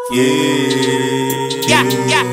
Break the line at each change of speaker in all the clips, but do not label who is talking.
Yeah.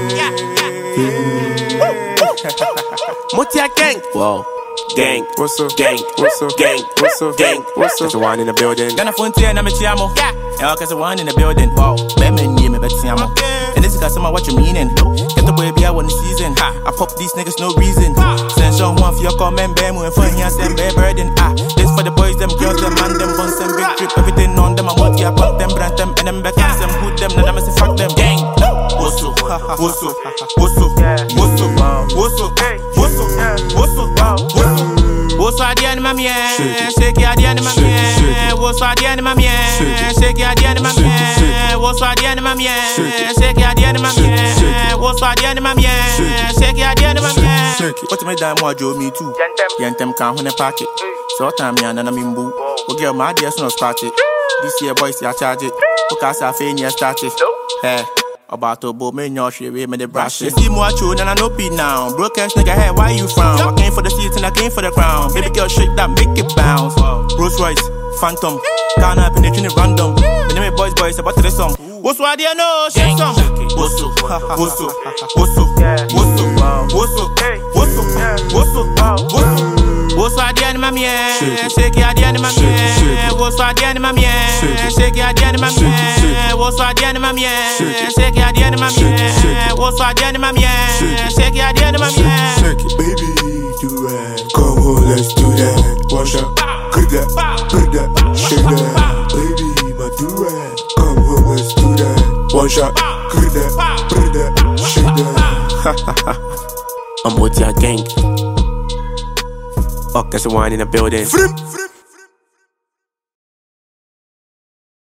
Motia gang.
Whoa. Gang,
What's up?
gang,
What's up?
gang,
What's up?
gang,
What's up?
There's one in the building.
Gonna frontier na me chiamo. Yeah, cause the one in the building. Wow, me name me betiamo. And this is cause what you meaning. Get the way be out on the season. I pop these niggas no reason. Send someone for your comment, bam, and fun here, send bear burden. This for the boys, them girls, them man, them buns, them big trip, everything on them. I'm multi, I pump them, brand them, and them back and them, hood them, and I'm say fuck them. Gang. What's up? What's up? What's up? What's up? What's up? What's up? What's up? What's up? What's up, Diane, my man? Shake your Diane, my man. What's up, Diane, my man? Shake your Diane, my man. What's up, Diane, my man? Shake your Diane, my man. What's up, Diane, my man? Shake your Diane, my man. What's my damn what you me too? Yantem can't hold a pocket. So time me and I'm in boo. Okay, my dear son scratch it. This year boys, ya charge it. Because I feel you start it. Hey. About to boom in your shit, me the brush it. See more true than I know be now. Broke ass nigga, hey, why you frown? I came for the seats and I came for the crown. Baby girl, shake that, make it bounce. Rolls Royce, Phantom, can't happen, it's random. The name boys, about to the song. What's what do you know? Shake some. What's up? What's up? What's up? What's up? What's up? What's up? What's up? What's up? What's up, Diane, my man? Shake your Diane, my man. What's up, Diane, my man? Shake your Diane, my man. What's up, Diane, my man? Shake your Diane, my man. What's up, Diane, my man? Shake your Diane, my man.
Baby, do it. Come on, let's do that. One shot, good that, shake that. Baby, my do it. Come on, let's do that. One shot, good that, shake that.
I'm Motia gang. There's one in the building.